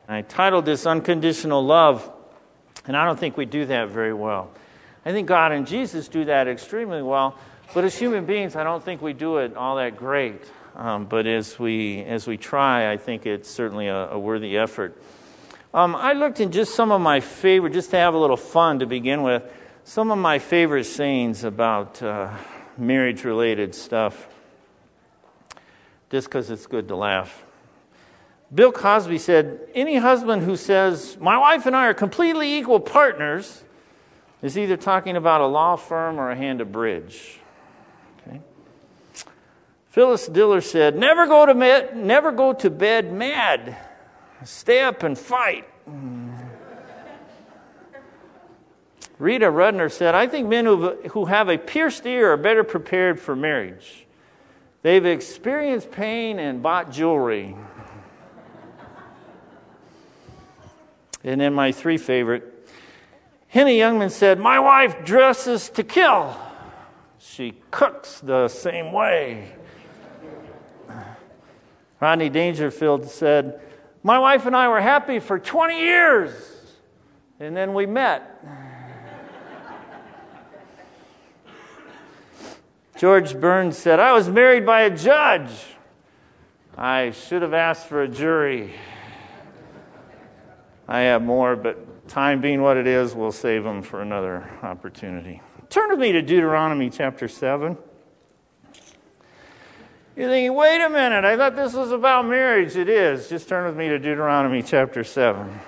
I titled this Unconditional Love, and I don't think we do that very well. I think God and Jesus do that extremely well, but as human beings, I don't think we do it all that great. But as we try, I think it's certainly a worthy effort. I looked in just some of my favorite, just to have a little fun to begin with, some of my favorite sayings about marriage-related stuff, just because it's good to laugh. Bill Cosby said, any husband who says, my wife and I are completely equal partners, is either talking about a law firm or a hand of bridge. Okay. Phyllis Diller said, never go to bed mad. Stay up and fight. Rita Rudner said, I think men who have a pierced ear are better prepared for marriage. They've experienced pain and bought jewelry. And then my three favorite. Henny Youngman said, my wife dresses to kill. She cooks the same way. Rodney Dangerfield said, my wife and I were happy for 20 years, and then we met. George Burns said, I was married by a judge. I should have asked for a jury. I have more, but time being what it is, we'll save them for another opportunity. Turn with me to Deuteronomy chapter 7. You're thinking, wait a minute, I thought this was about marriage. It is. Just turn with me to Deuteronomy chapter 7.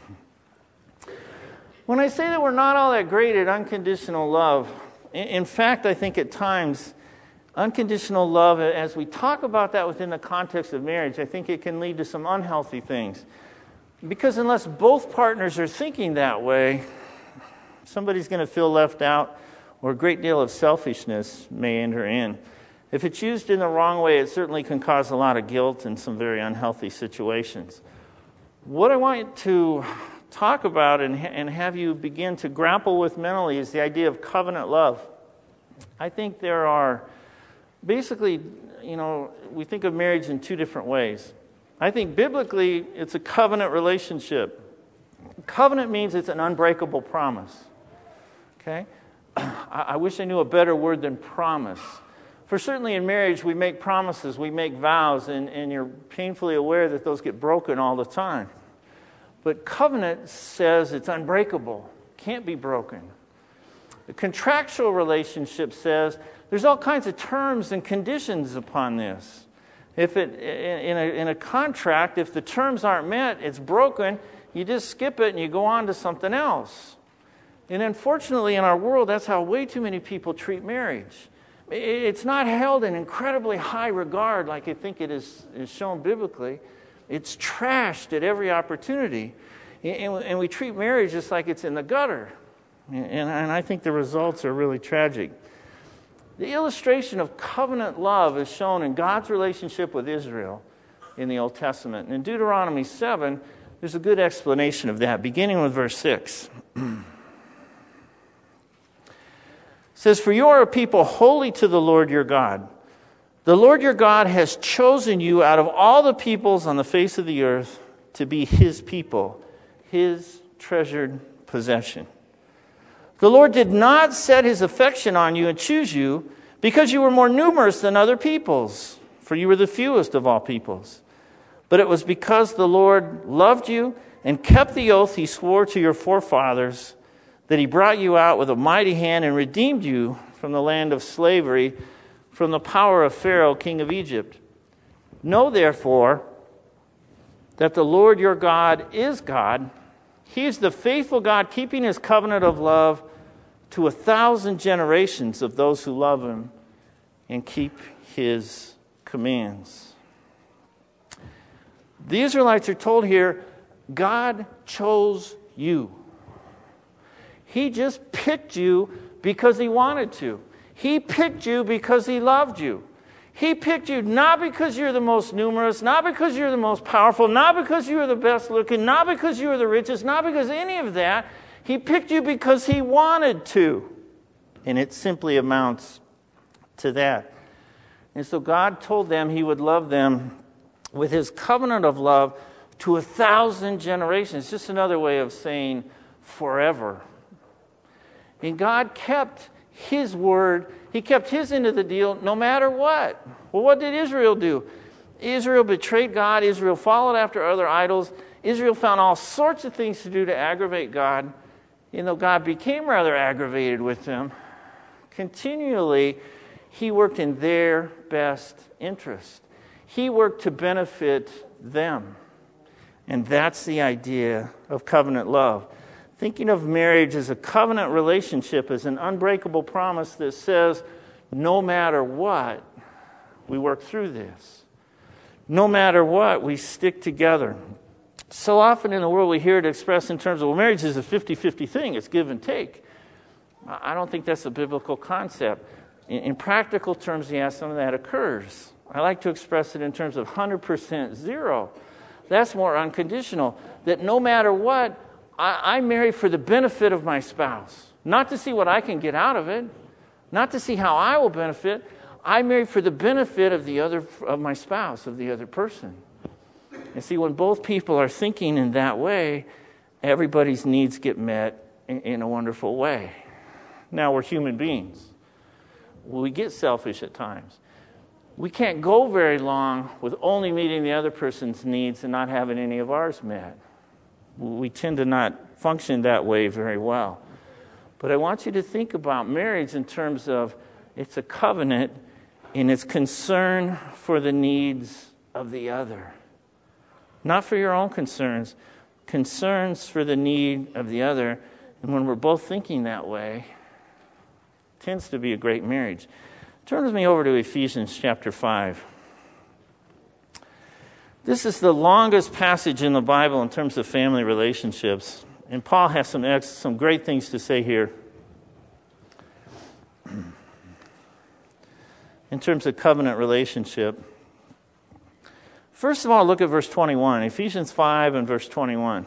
When I say that we're not all that great at unconditional love, in fact, I think at times, unconditional love, as we talk about that within the context of marriage, I think it can lead to some unhealthy things. Because unless both partners are thinking that way, somebody's going to feel left out, or a great deal of selfishness may enter in. If it's used in the wrong way, it certainly can cause a lot of guilt and some very unhealthy situations. What I want to talk about and have you begin to grapple with mentally is the idea of covenant love. I think there are basically, we think of marriage in two different ways. I think biblically, it's a covenant relationship. Covenant means it's an unbreakable promise. Okay? I wish I knew a better word than promise. For certainly in marriage, we make promises, we make vows, and you're painfully aware that those get broken all the time. But covenant says it's unbreakable, can't be broken. The contractual relationship says there's all kinds of terms and conditions upon this. If in a contract, if the terms aren't met, it's broken, you just skip it and you go on to something else. And unfortunately in our world, that's how way too many people treat marriage. It's not held in incredibly high regard like I think it is shown biblically. It's trashed at every opportunity. And we treat marriage just like it's in the gutter. And I think the results are really tragic. The illustration of covenant love is shown in God's relationship with Israel in the Old Testament. And in Deuteronomy 7, there's a good explanation of that, beginning with verse 6. It says, for you are a people holy to the Lord your God. The Lord your God has chosen you out of all the peoples on the face of the earth to be his people, his treasured possession. The Lord did not set his affection on you and choose you because you were more numerous than other peoples, for you were the fewest of all peoples. But it was because the Lord loved you and kept the oath he swore to your forefathers that he brought you out with a mighty hand and redeemed you from the land of slavery, from the power of Pharaoh, king of Egypt. Know, therefore, that the Lord your God is God. He is the faithful God, keeping his covenant of love to 1,000 generations of those who love him and keep his commands. The Israelites are told here, God chose you. He just picked you because he wanted to. He picked you because he loved you. He picked you not because you're the most numerous, not because you're the most powerful, not because you're the best looking, not because you're the richest, not because any of that. He picked you because he wanted to. And it simply amounts to that. And so God told them he would love them with his covenant of love to 1,000 generations. Just another way of saying forever. And God kept his word. He kept his end of the deal no matter what. Well, what did Israel do? Israel betrayed God. Israel followed after other idols. Israel found all sorts of things to do to aggravate God. You know, God became rather aggravated with them. Continually, he worked in their best interest. He worked to benefit them. And that's the idea of covenant love. Thinking of marriage as a covenant relationship, as an unbreakable promise that says, no matter what, we work through this. No matter what, we stick together. So often in the world we hear it expressed in terms of, well, marriage is a 50-50 thing. It's give and take. I don't think that's a biblical concept. In practical terms, yes, some of that occurs. I like to express it in terms of 100% zero. That's more unconditional. That no matter what, I marry for the benefit of my spouse. Not to see what I can get out of it. Not to see how I will benefit. I marry for the benefit of my spouse, of the other person. And see, when both people are thinking in that way, everybody's needs get met in a wonderful way. Now, we're human beings. We get selfish at times. We can't go very long with only meeting the other person's needs and not having any of ours met. We tend to not function that way very well. But I want you to think about marriage in terms of it's a covenant in its concern for the needs of the other. Not for your own concerns, concerns for the need of the other. And when we're both thinking that way, it tends to be a great marriage. Turn with me over to Ephesians chapter 5. This is the longest passage in the Bible in terms of family relationships. And Paul has some great things to say here. In terms of covenant relationship. First of all, look at verse 21. Ephesians 5 and verse 21.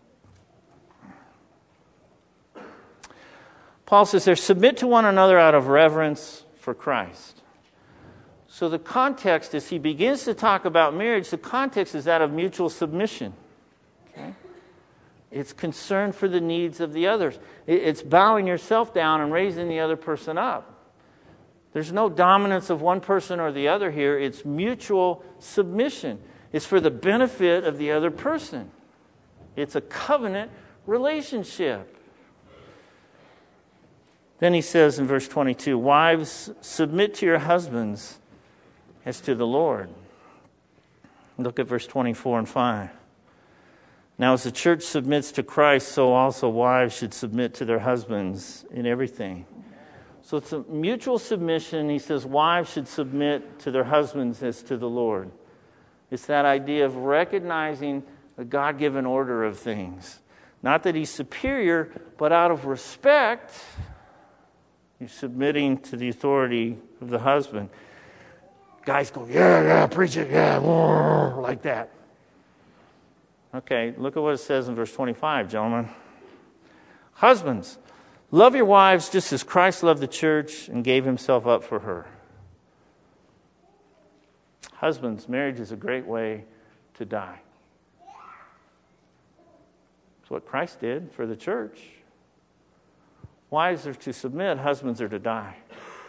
Paul says there, submit to one another out of reverence for Christ. So the context, as he begins to talk about marriage, the context is that of mutual submission. Okay? It's concern for the needs of the others. It's bowing yourself down and raising the other person up. There's no dominance of one person or the other here. It's mutual submission. It's for the benefit of the other person. It's a covenant relationship. Then he says in verse 22, wives, submit to your husbands as to the Lord. Look at verse 24 and 5. Now as the church submits to Christ, so also wives should submit to their husbands in everything. So it's a mutual submission. He says wives should submit to their husbands as to the Lord. It's that idea of recognizing the God-given order of things. Not that he's superior, but out of respect, he's submitting to the authority of the husband. Guys go, yeah, preach it, yeah, like that. Okay, look at what it says in verse 25, gentlemen. Husbands, love your wives just as Christ loved the church and gave himself up for her. Husbands, marriage is a great way to die. It's what Christ did for the church. Wives are to submit, husbands are to die.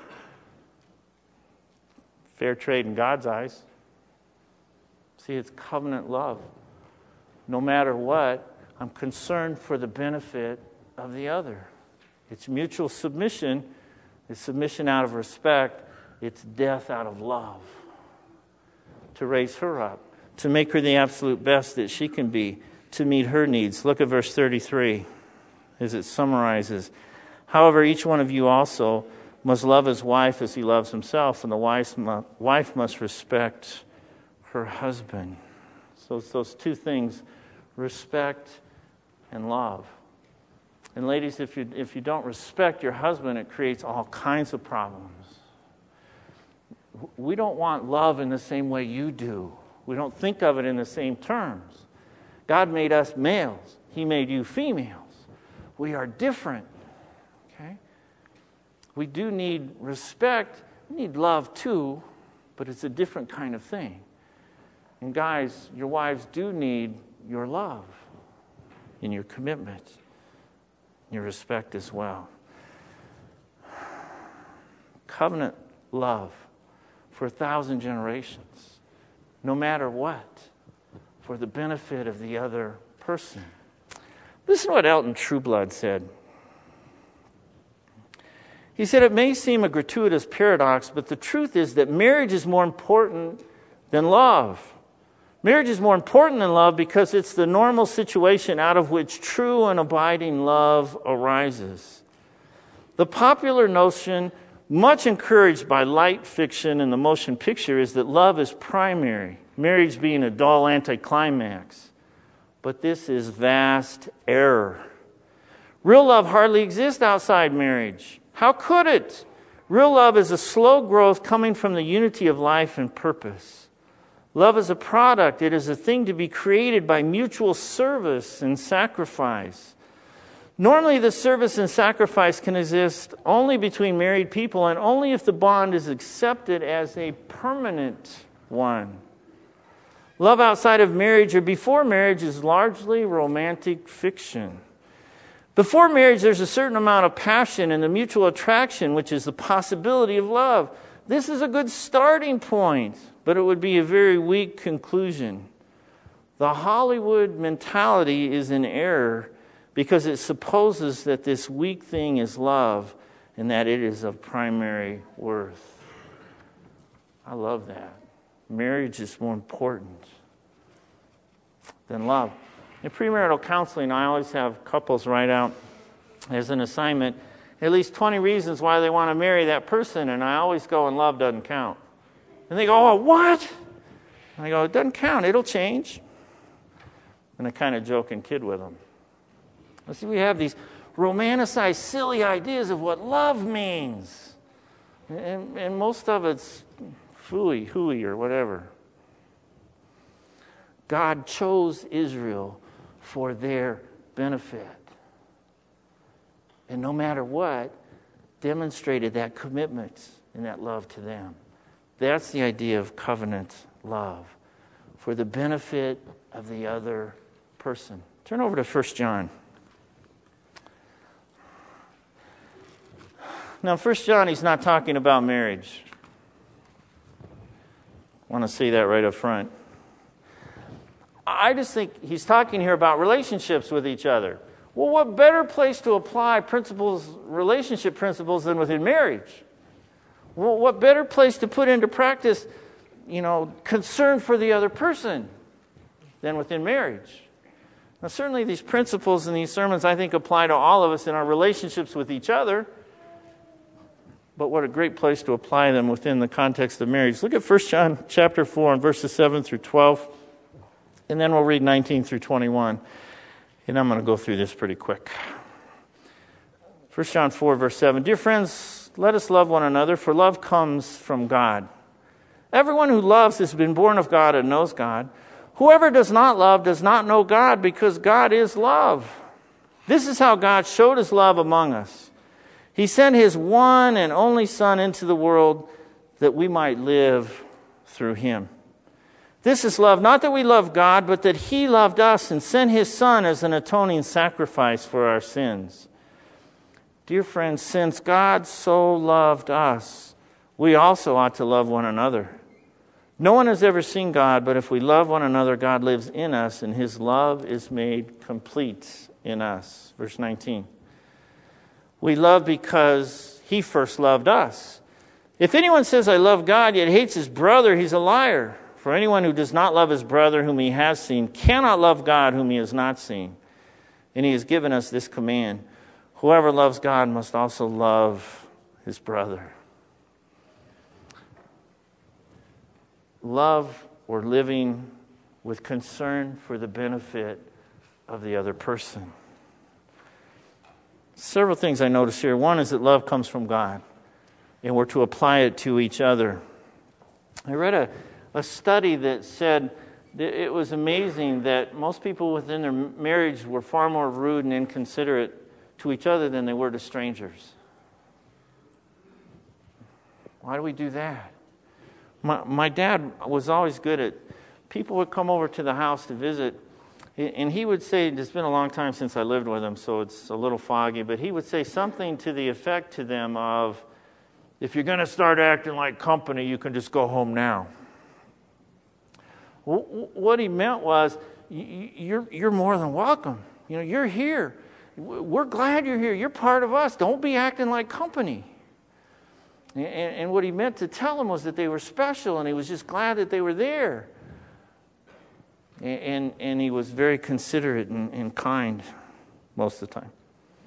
Fair trade in God's eyes. See, it's covenant love. No matter what, I'm concerned for the benefit of the other. It's mutual submission. It's submission out of respect. It's death out of love. To raise her up. To make her the absolute best that she can be. To meet her needs. Look at verse 33 as it summarizes. However, each one of you also must love his wife as he loves himself, and the wife must respect her husband. So it's those two things, respect and love. And ladies, if you don't respect your husband, it creates all kinds of problems. We don't want love in the same way you do. We don't think of it in the same terms. God made us males. He made you females. We are different. Okay? We do need respect. We need love too, but it's a different kind of thing. And guys, your wives do need your love, in your commitment, your respect as well. Covenant love for 1,000 generations, no matter what, for the benefit of the other person. Listen to what Elton Trueblood said. He said, "It may seem a gratuitous paradox, but the truth is that marriage is more important than love. Marriage is more important than love because it's the normal situation out of which true and abiding love arises. The popular notion, much encouraged by light fiction and the motion picture, is that love is primary, marriage being a dull anticlimax. But this is vast error. Real love hardly exists outside marriage. How could it? Real love is a slow growth coming from the unity of life and purpose. Love is a product. It is a thing to be created by mutual service and sacrifice. Normally, the service and sacrifice can exist only between married people and only if the bond is accepted as a permanent one. Love outside of marriage or before marriage is largely romantic fiction. Before marriage, there's a certain amount of passion and the mutual attraction, which is the possibility of love. This is a good starting point, but it would be a very weak conclusion. The Hollywood mentality is in error because it supposes that this weak thing is love and that it is of primary worth. I love that. Marriage is more important than love. In premarital counseling, I always have couples write out as an assignment at least 20 reasons why they want to marry that person, and I always go, and love doesn't count. And they go, "Oh, what?" And I go, "It doesn't count. It'll change." And I kind of joke and kid with them. See, we have these romanticized, silly ideas of what love means. And most of it's phooey, hooey, or whatever. God chose Israel for their benefit. And no matter what, demonstrated that commitment and that love to them. That's the idea of covenant love, for the benefit of the other person. Turn over to 1 John. Now, 1 John, he's not talking about marriage. I want to say that right up front. I just think he's talking here about relationships with each other. Well, what better place to apply relationship principles than within marriage? Well, what better place to put into practice, concern for the other person than within marriage? Now, certainly these principles and these sermons, I think, apply to all of us in our relationships with each other. But what a great place to apply them within the context of marriage. Look at 1 John chapter 4 and verses 7 through 12. And then we'll read 19 through 21. And I'm going to go through this pretty quick. 1 John 4, verse 7. Dear friends, let us love one another, for love comes from God. Everyone who loves has been born of God and knows God. Whoever does not love does not know God, because God is love. This is how God showed his love among us. He sent his one and only Son into the world that we might live through him. This is love, not that we love God, but that he loved us and sent his Son as an atoning sacrifice for our sins. Dear friends, since God so loved us, we also ought to love one another. No one has ever seen God, but if we love one another, God lives in us, and his love is made complete in us. Verse 19. We love because he first loved us. If anyone says, I love God, yet hates his brother, he's a liar. For anyone who does not love his brother whom he has seen cannot love God whom he has not seen. And he has given us this command: whoever loves God must also love his brother. Love or living with concern for the benefit of the other person. Several things I notice here. One is that love comes from God, and we're to apply it to each other. I read a study that said that it was amazing that most people within their marriage were far more rude and inconsiderate to each other than they were to strangers. Why do we do that? My dad was always good at, people would come over to the house to visit, And he would say, it's been a long time since I lived with him, so it's a little foggy, but he would say something to the effect to them of, if you're going to start acting like company, you can just go home now. What he meant was, you're more than welcome. You're here. We're glad you're here. You're part of us. Don't be acting like company. And what he meant to tell them was that they were special, and he was just glad that they were there. And he was very considerate and kind most of the time.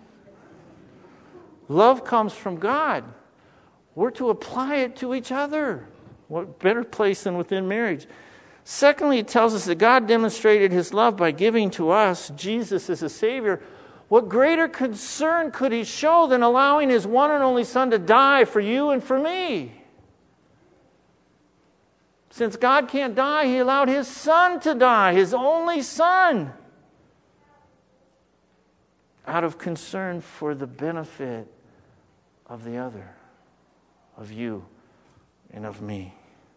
Love comes from God. We're to apply it to each other. What better place than within marriage? Secondly, it tells us that God demonstrated his love by giving to us Jesus as a Savior. What greater concern could he show than allowing his one and only Son to die for you and for me? Since God can't die, he allowed his Son to die, his only Son, out of concern for the benefit of the other, of you and of me.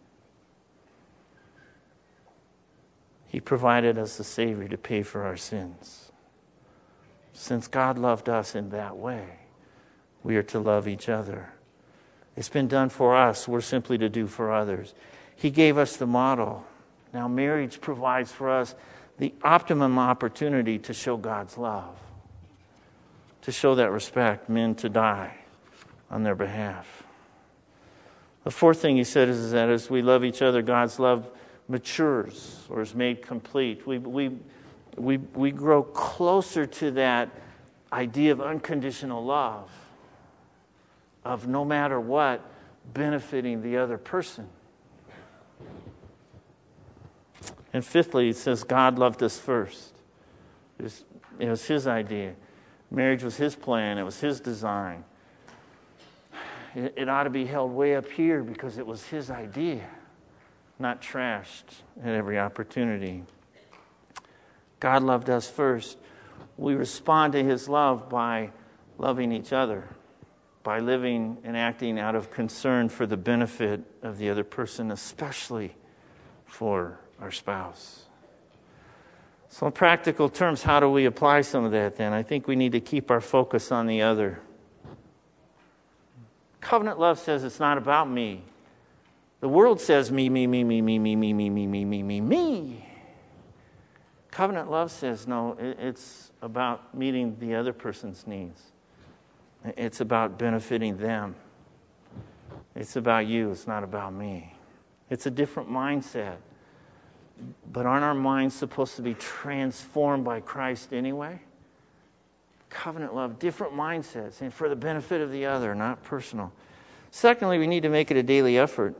He provided us a Savior to pay for our sins. Since God loved us in that way, we are to love each other. It's been done for us. We're simply to do for others. He gave us the model. Now marriage provides for us the optimum opportunity to show God's love, to show that respect, men to die on their behalf. The fourth thing he said is that as we love each other, God's love matures or is made complete. We grow closer to that idea of unconditional love, of no matter what, benefiting the other person. And fifthly, it says God loved us first. It was his idea. Marriage was his plan. It was his design. It ought to be held way up here because it was his idea, not trashed at every opportunity. God loved us first. We respond to his love by loving each other, by living and acting out of concern for the benefit of the other person, especially for our spouse. So in practical terms, how do we apply some of that then? I think we need to keep our focus on the other. Covenant love says it's not about me. The world says me. Covenant love says no, it's about meeting the other person's needs. It's about benefiting them. It's about you, it's not about me. It's a different mindset. But aren't our minds supposed to be transformed by Christ anyway? Covenant love, different mindsets, and for the benefit of the other, not personal. Secondly, we need to make it a daily effort.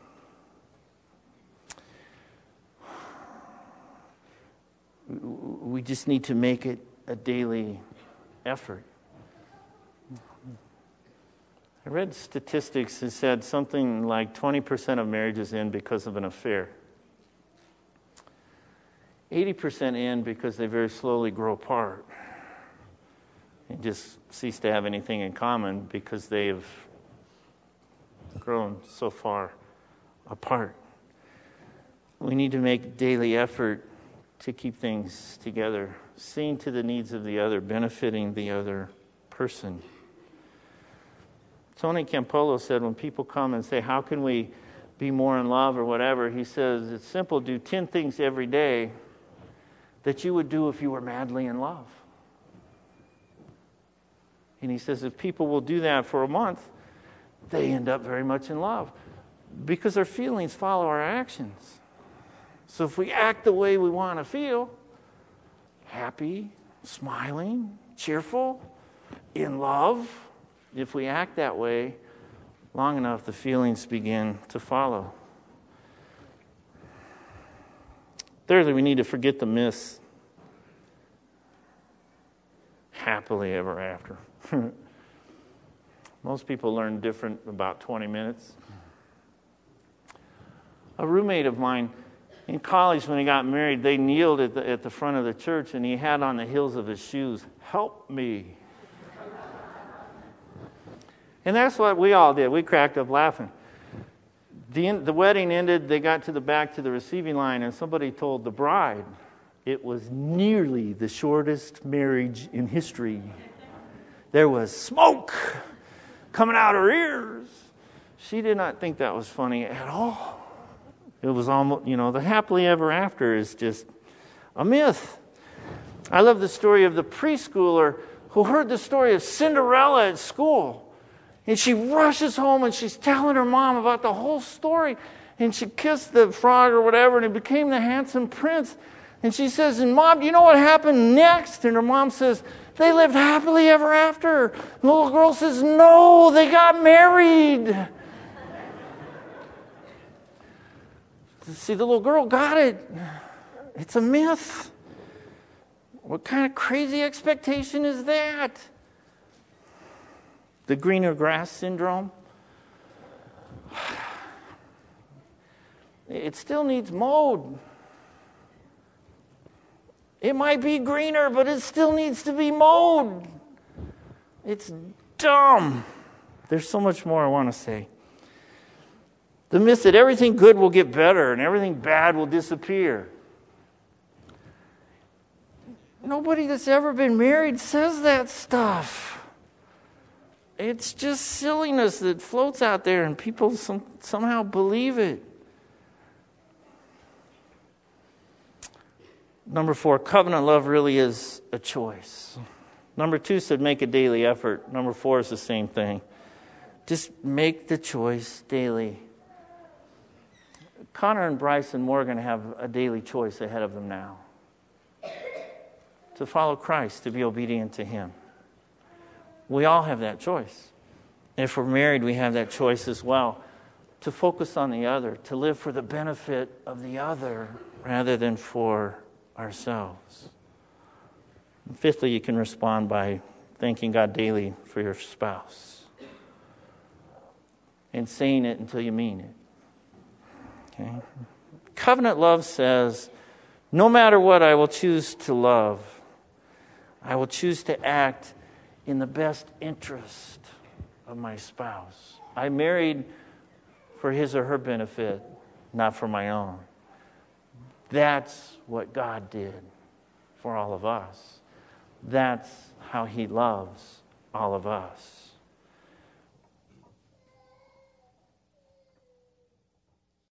We just need to make it a daily effort. I read statistics that said something like 20% of marriages end because of an affair. 80% end because they very slowly grow apart and just cease to have anything in common because they've grown so far apart. We need to make daily effort to keep things together, seeing to the needs of the other, benefiting the other person. Tony Campolo said when people come and say, how can we be more in love or whatever, he says, it's simple, do 10 things every day that you would do if you were madly in love. And he says if people will do that for a month, they end up very much in love because our feelings follow our actions. So if we act the way we want to feel, happy, smiling, cheerful, in love, if we act that way long enough, the feelings begin to follow. Thirdly, we need to forget the myths. Happily ever after. Most people learn different about 20 minutes. A roommate of mine in college, when he got married, they kneeled at the front of the church, and he had on the heels of his shoes, "Help me." And that's what we all did. We cracked up laughing. The wedding ended. They got back to the receiving line, and somebody told the bride, It was nearly the shortest marriage in history. There was smoke coming out her ears. She did not think that was funny at all. It was almost, the happily ever after is just a myth. I love the story of the preschooler who heard the story of Cinderella at school. And she rushes home and she's telling her mom about the whole story. And she kissed the frog or whatever, and he became the handsome prince. And she says, and Mom, do you know what happened next? And her mom says, they lived happily ever after. And the little girl says, no, they got married. See, the little girl got it. It's a myth. What kind of crazy expectation is that? The greener grass syndrome. It still needs mowed. It might be greener, but it still needs to be mowed. It's dumb. There's so much more I want to say. The myth that everything good will get better and everything bad will disappear. Nobody that's ever been married says that stuff. It's just silliness that floats out there and people somehow believe it. Number 4, covenant love really is a choice. Number 2 said make a daily effort. Number 4 is the same thing. Just make the choice daily. Connor and Bryce and Morgan have a daily choice ahead of them now. To follow Christ, to be obedient to Him. We all have that choice. If we're married, we have that choice as well. To focus on the other, to live for the benefit of the other rather than for ourselves. And fifthly, you can respond by thanking God daily for your spouse and saying it until you mean it. Okay? Covenant love says, no matter what, I will choose to love. I will choose to act in the best interest of my spouse. I married for his or her benefit, not for my own. That's what God did for all of us. That's how He loves all of us.